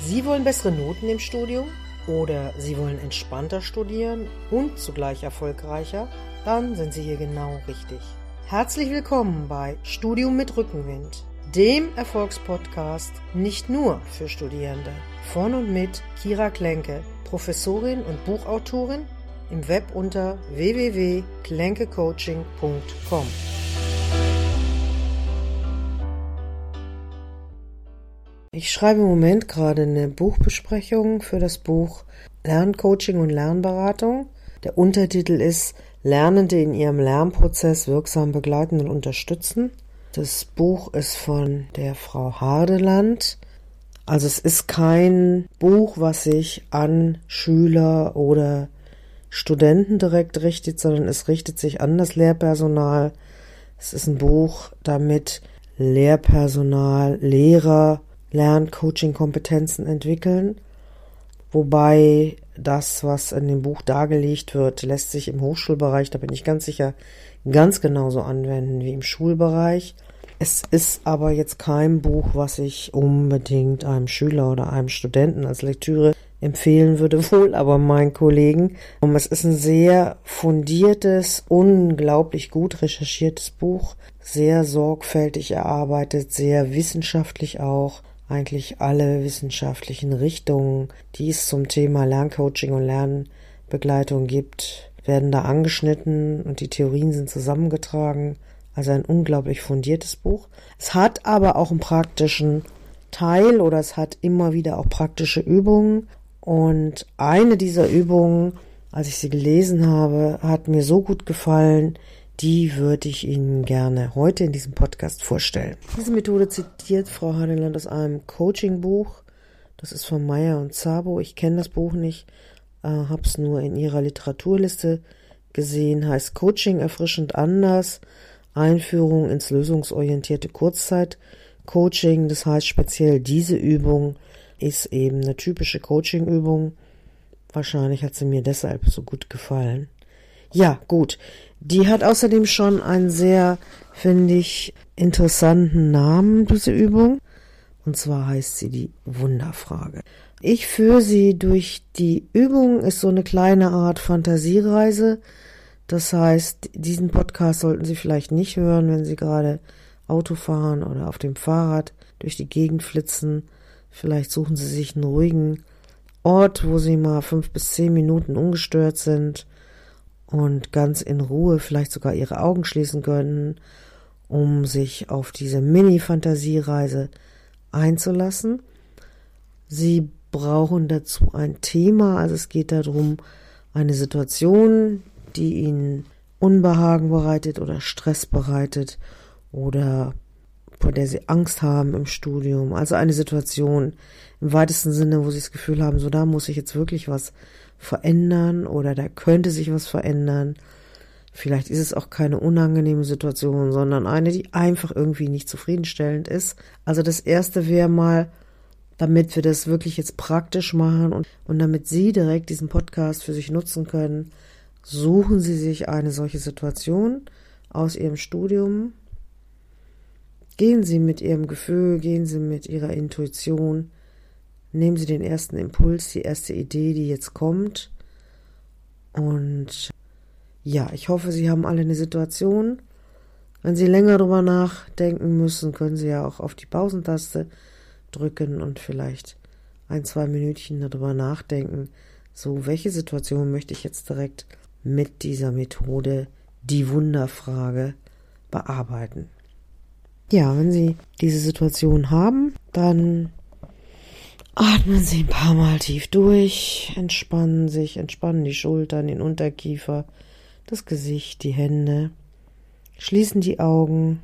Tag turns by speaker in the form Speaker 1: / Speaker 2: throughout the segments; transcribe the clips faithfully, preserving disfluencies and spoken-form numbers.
Speaker 1: Sie wollen bessere Noten im Studium oder Sie wollen entspannter studieren und zugleich erfolgreicher? Dann sind Sie hier genau richtig. Herzlich willkommen bei Studium mit Rückenwind, dem Erfolgspodcast nicht nur für Studierende. Von und mit Kira Klenke, Professorin und Buchautorin, im Web unter w w w punkt klenkecoaching punkt com. Ich schreibe im Moment gerade eine Buchbesprechung für das Buch Lerncoaching und Lernberatung. Der Untertitel ist Lernende in ihrem Lernprozess wirksam begleiten und unterstützen. Das Buch ist von der Frau Hardeland. Also es ist kein Buch, was sich an Schüler oder Studenten direkt richtet, sondern es richtet sich an das Lehrpersonal. Es ist ein Buch, damit Lehrpersonal, Lehrer Lern-Coaching-Kompetenzen entwickeln, wobei das, was in dem Buch dargelegt wird, lässt sich im Hochschulbereich, da bin ich ganz sicher, ganz genauso anwenden wie im Schulbereich. Es ist aber jetzt kein Buch, was ich unbedingt einem Schüler oder einem Studenten als Lektüre empfehlen würde, wohl aber meinen Kollegen. Und es ist ein sehr fundiertes, unglaublich gut recherchiertes Buch, sehr sorgfältig erarbeitet, sehr wissenschaftlich auch. Eigentlich alle wissenschaftlichen Richtungen, die es zum Thema Lerncoaching und Lernbegleitung gibt, werden da angeschnitten und die Theorien sind zusammengetragen. Also ein unglaublich fundiertes Buch. Es hat aber auch einen praktischen Teil oder es hat immer wieder auch praktische Übungen. Und eine dieser Übungen, als ich sie gelesen habe, hat mir so gut gefallen, die würde ich Ihnen gerne heute in diesem Podcast vorstellen. Diese Methode zitiert Frau Hardeland aus einem Coaching-Buch. Das ist von Meyer und Szabo. Ich kenne das Buch nicht, äh, habe es nur in ihrer Literaturliste gesehen. Heißt Coaching erfrischend anders. Einführung ins lösungsorientierte Kurzzeit-Coaching. Das heißt speziell diese Übung ist eben eine typische Coaching-Übung. Wahrscheinlich hat sie mir deshalb so gut gefallen. Ja, gut. Die hat außerdem schon einen sehr, finde ich, interessanten Namen, diese Übung. Und zwar heißt sie die Wunderfrage. Ich führe sie durch die Übung, ist so eine kleine Art Fantasiereise. Das heißt, diesen Podcast sollten Sie vielleicht nicht hören, wenn Sie gerade Auto fahren oder auf dem Fahrrad durch die Gegend flitzen. Vielleicht suchen Sie sich einen ruhigen Ort, wo Sie mal fünf bis zehn Minuten ungestört sind und ganz in Ruhe vielleicht sogar Ihre Augen schließen können, um sich auf diese Mini-Fantasiereise einzulassen. Sie brauchen dazu ein Thema, also es geht darum, eine Situation, die Ihnen Unbehagen bereitet oder Stress bereitet oder vor der Sie Angst haben im Studium. Also eine Situation im weitesten Sinne, wo Sie das Gefühl haben, so da muss ich jetzt wirklich was verändern oder da könnte sich was verändern. Vielleicht ist es auch keine unangenehme Situation, sondern eine, die einfach irgendwie nicht zufriedenstellend ist. Also das erste wäre mal, damit wir das wirklich jetzt praktisch machen und, und damit Sie direkt diesen Podcast für sich nutzen können, suchen Sie sich eine solche Situation aus Ihrem Studium. Gehen Sie mit Ihrem Gefühl, gehen Sie mit Ihrer Intuition. Nehmen Sie den ersten Impuls, die erste Idee, die jetzt kommt. Und ja, ich hoffe, Sie haben alle eine Situation. Wenn Sie länger drüber nachdenken müssen, können Sie ja auch auf die Pausentaste drücken und vielleicht ein, zwei Minütchen darüber nachdenken. So, welche Situation möchte ich jetzt direkt mit dieser Methode, die Wunderfrage, bearbeiten? Ja, wenn Sie diese Situation haben, dann atmen Sie ein paar Mal tief durch, entspannen sich, entspannen die Schultern, den Unterkiefer, das Gesicht, die Hände, schließen die Augen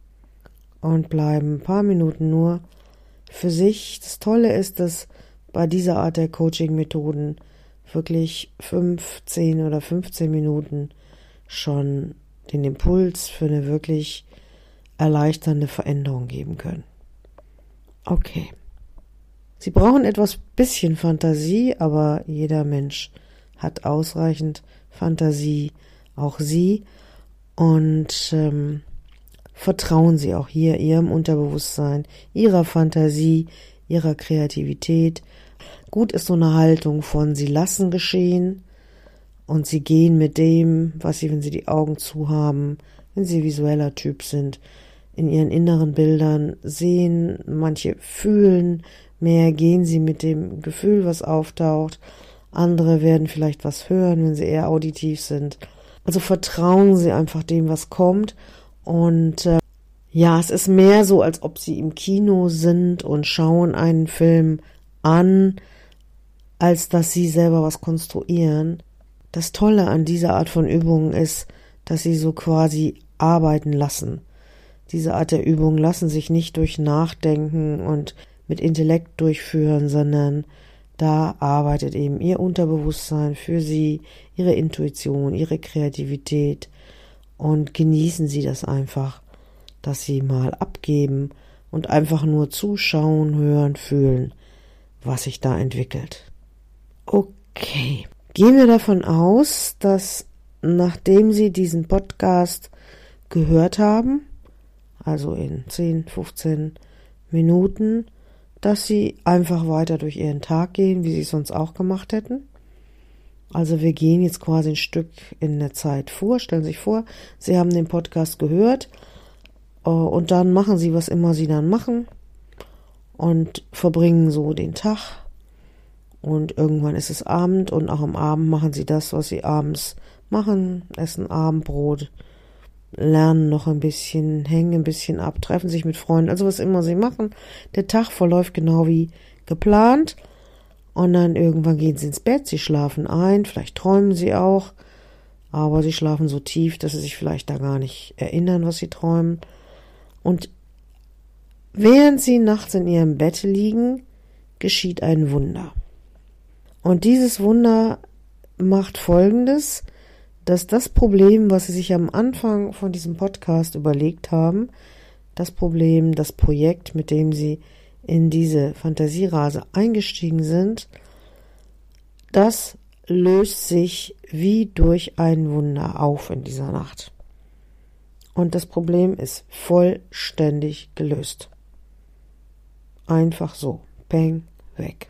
Speaker 1: und bleiben ein paar Minuten nur für sich. Das Tolle ist, dass bei dieser Art der Coaching-Methoden wirklich fünf, zehn oder fünfzehn Minuten schon den Impuls für eine wirklich erleichternde Veränderung geben können. Okay. Sie brauchen etwas bisschen Fantasie, aber jeder Mensch hat ausreichend Fantasie, auch Sie. Und ähm, vertrauen Sie auch hier Ihrem Unterbewusstsein, Ihrer Fantasie, ihrer Kreativität. Gut ist so eine Haltung von, sie lassen geschehen und sie gehen mit dem, was sie, wenn sie die Augen zu haben, wenn sie visueller Typ sind, in ihren inneren Bildern sehen, manche fühlen mehr, gehen sie mit dem Gefühl, was auftaucht, andere werden vielleicht was hören, wenn sie eher auditiv sind. Also vertrauen sie einfach dem, was kommt und äh, ja, es ist mehr so, als ob sie im Kino sind und schauen einen Film an, als dass sie selber was konstruieren. Das Tolle an dieser Art von Übungen ist, dass sie so quasi arbeiten lassen. Diese Art der Übungen lassen sich nicht durch Nachdenken und mit Intellekt durchführen, sondern da arbeitet eben ihr Unterbewusstsein für sie, ihre Intuition, ihre Kreativität und genießen sie das einfach, dass sie mal abgeben und einfach nur zuschauen, hören, fühlen, was sich da entwickelt. Okay, gehen wir davon aus, dass nachdem Sie diesen Podcast gehört haben, also in zehn, fünfzehn Minuten, dass Sie einfach weiter durch Ihren Tag gehen, wie Sie es sonst auch gemacht hätten. Also wir gehen jetzt quasi ein Stück in der Zeit vor. Stellen Sie sich vor, Sie haben den Podcast gehört und dann machen Sie, was immer Sie dann machen und verbringen so den Tag und irgendwann ist es Abend und auch am Abend machen Sie das, was Sie abends machen, essen Abendbrot, lernen noch ein bisschen, hängen ein bisschen ab, treffen sich mit Freunden, also was immer Sie machen. Der Tag verläuft genau wie geplant und dann irgendwann gehen Sie ins Bett, Sie schlafen ein, vielleicht träumen Sie auch, aber Sie schlafen so tief, dass Sie sich vielleicht da gar nicht erinnern, was Sie träumen. Und während Sie nachts in Ihrem Bett liegen, geschieht ein Wunder. Und dieses Wunder macht Folgendes, dass das Problem, was Sie sich am Anfang von diesem Podcast überlegt haben, das Problem, das Projekt, mit dem Sie in diese Fantasiereise eingestiegen sind, das löst sich wie durch ein Wunder auf in dieser Nacht. Und das Problem ist vollständig gelöst. Einfach so. Peng, weg.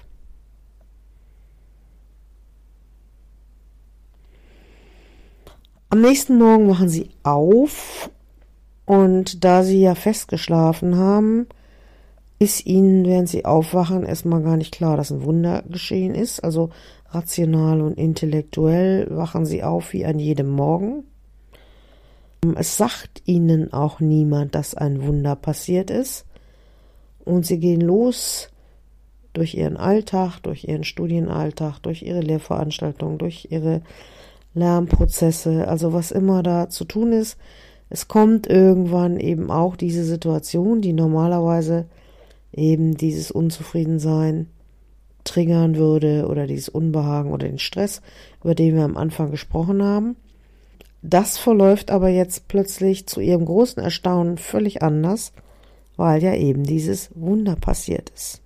Speaker 1: Am nächsten Morgen wachen Sie auf und da Sie ja festgeschlafen haben, ist Ihnen, während Sie aufwachen, erstmal gar nicht klar, dass ein Wunder geschehen ist. Also rational und intellektuell wachen Sie auf wie an jedem Morgen. Es sagt Ihnen auch niemand, dass ein Wunder passiert ist. Und Sie gehen los durch Ihren Alltag, durch Ihren Studienalltag, durch Ihre Lehrveranstaltungen, durch Ihre Lernprozesse, also was immer da zu tun ist. Es kommt irgendwann eben auch diese Situation, die normalerweise eben dieses Unzufriedensein triggern würde oder dieses Unbehagen oder den Stress, über den wir am Anfang gesprochen haben. Das verläuft aber jetzt plötzlich zu Ihrem großen Erstaunen völlig anders, weil ja eben dieses Wunder passiert ist.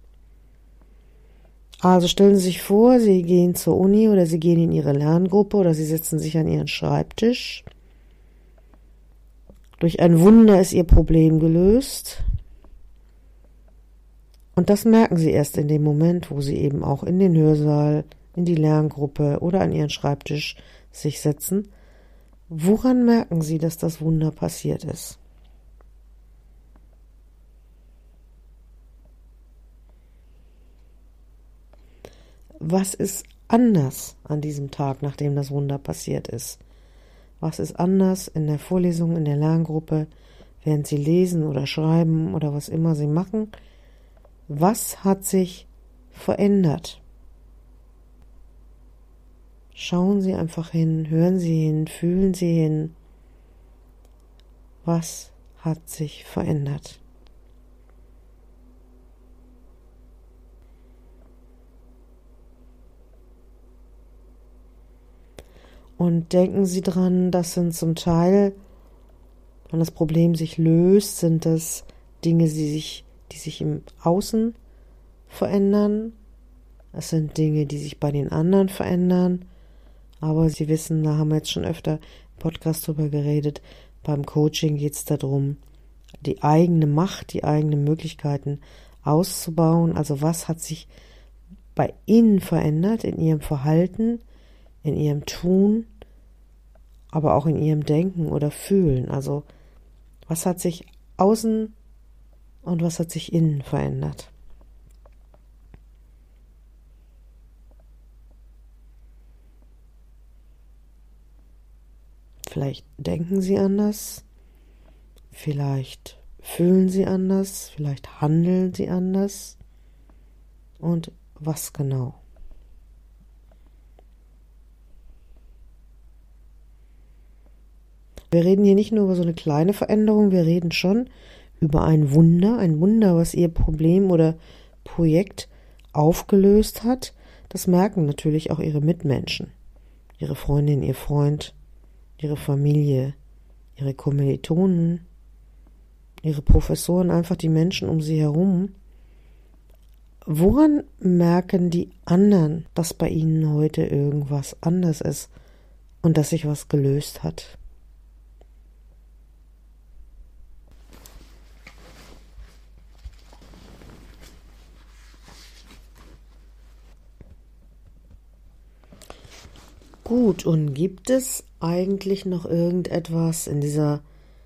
Speaker 1: Also stellen Sie sich vor, Sie gehen zur Uni oder Sie gehen in Ihre Lerngruppe oder Sie setzen sich an Ihren Schreibtisch. Durch ein Wunder ist Ihr Problem gelöst. Und das merken Sie erst in dem Moment, wo Sie eben auch in den Hörsaal, in die Lerngruppe oder an Ihren Schreibtisch sich setzen. Woran merken Sie, dass das Wunder passiert ist? Was ist anders an diesem Tag, nachdem das Wunder passiert ist? Was ist anders in der Vorlesung, in der Lerngruppe, während Sie lesen oder schreiben oder was immer Sie machen? Was hat sich verändert? Schauen Sie einfach hin, hören Sie hin, fühlen Sie hin. Was hat sich verändert? Und denken Sie dran, das sind zum Teil, wenn das Problem sich löst, sind das Dinge, die sich, die sich im Außen verändern. Es sind Dinge, die sich bei den anderen verändern. Aber Sie wissen, da haben wir jetzt schon öfter im Podcast drüber geredet, beim Coaching geht es darum, die eigene Macht, die eigenen Möglichkeiten auszubauen. Also was hat sich bei Ihnen verändert in Ihrem Verhalten, in Ihrem Tun, aber auch in Ihrem Denken oder Fühlen. Also was hat sich außen und was hat sich innen verändert. Vielleicht denken Sie anders, vielleicht fühlen Sie anders, vielleicht handeln Sie anders. Und was genau? Wir reden hier nicht nur über so eine kleine Veränderung, wir reden schon über ein Wunder, ein Wunder, was Ihr Problem oder Projekt aufgelöst hat. Das merken natürlich auch Ihre Mitmenschen, Ihre Freundin, Ihr Freund, Ihre Familie, Ihre Kommilitonen, Ihre Professoren, einfach die Menschen um Sie herum. Woran merken die anderen, dass bei Ihnen heute irgendwas anders ist und dass sich was gelöst hat? Gut, und gibt es eigentlich noch irgendetwas in dieser,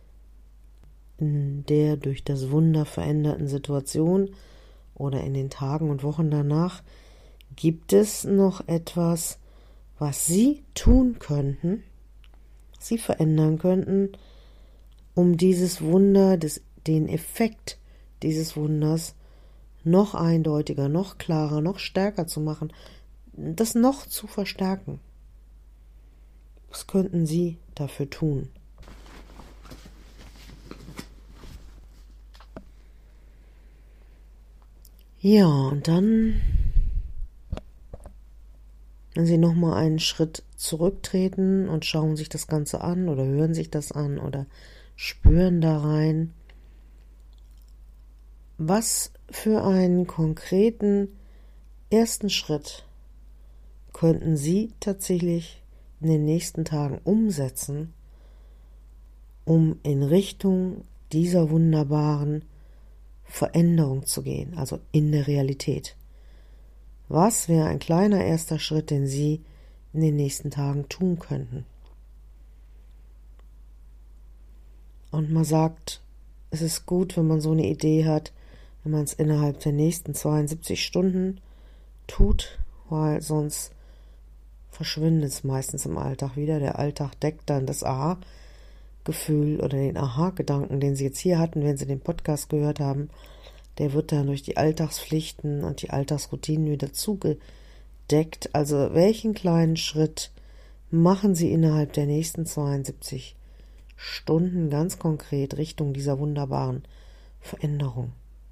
Speaker 1: in der durch das Wunder veränderten Situation oder in den Tagen und Wochen danach, gibt es noch etwas, was Sie tun könnten, Sie verändern könnten, um dieses Wunder, des, den Effekt dieses Wunders noch eindeutiger, noch klarer, noch stärker zu machen, das noch zu verstärken? Was könnten Sie dafür tun? Ja, und dann, wenn Sie nochmal einen Schritt zurücktreten und schauen sich das Ganze an oder hören sich das an oder spüren da rein, was für einen konkreten ersten Schritt könnten Sie tatsächlich in den nächsten Tagen umsetzen, um in Richtung dieser wunderbaren Veränderung zu gehen, also in der Realität. Was wäre ein kleiner erster Schritt, den Sie in den nächsten Tagen tun könnten? Und man sagt, es ist gut, wenn man so eine Idee hat, wenn man es innerhalb der nächsten zweiundsiebzig Stunden tut, weil sonst verschwindet es meistens im Alltag wieder. Der Alltag deckt dann das Aha-Gefühl oder den Aha-Gedanken, den Sie jetzt hier hatten, wenn Sie den Podcast gehört haben. Der wird dann durch die Alltagspflichten und die Alltagsroutinen wieder zugedeckt. Also welchen kleinen Schritt machen Sie innerhalb der nächsten zweiundsiebzig Stunden ganz konkret Richtung dieser wunderbaren Veränderung?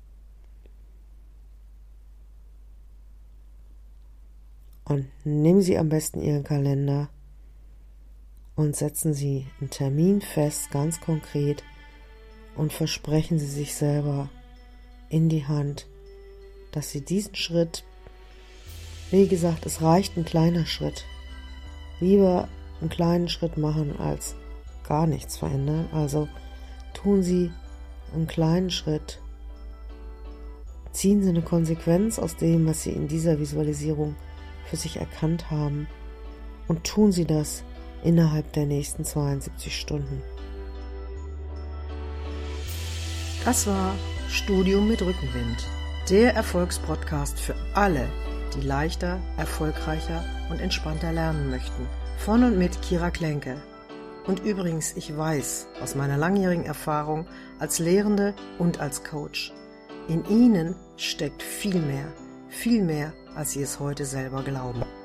Speaker 1: Und nehmen Sie am besten Ihren Kalender und setzen Sie einen Termin fest, ganz konkret, und versprechen Sie sich selber in die Hand, dass Sie diesen Schritt, wie gesagt, es reicht ein kleiner Schritt, lieber einen kleinen Schritt machen als gar nichts verändern. Also tun Sie einen kleinen Schritt, ziehen Sie eine Konsequenz aus dem, was Sie in dieser Visualisierung für sich erkannt haben, und tun Sie das innerhalb der nächsten zweiundsiebzig Stunden. Das war Studium mit Rückenwind, der Erfolgspodcast für alle, die leichter, erfolgreicher und entspannter lernen möchten. Von und mit Kira Klenke. Und übrigens, ich weiß aus meiner langjährigen Erfahrung als Lehrende und als Coach, in Ihnen steckt viel mehr, viel mehr, als Sie es heute selber glauben.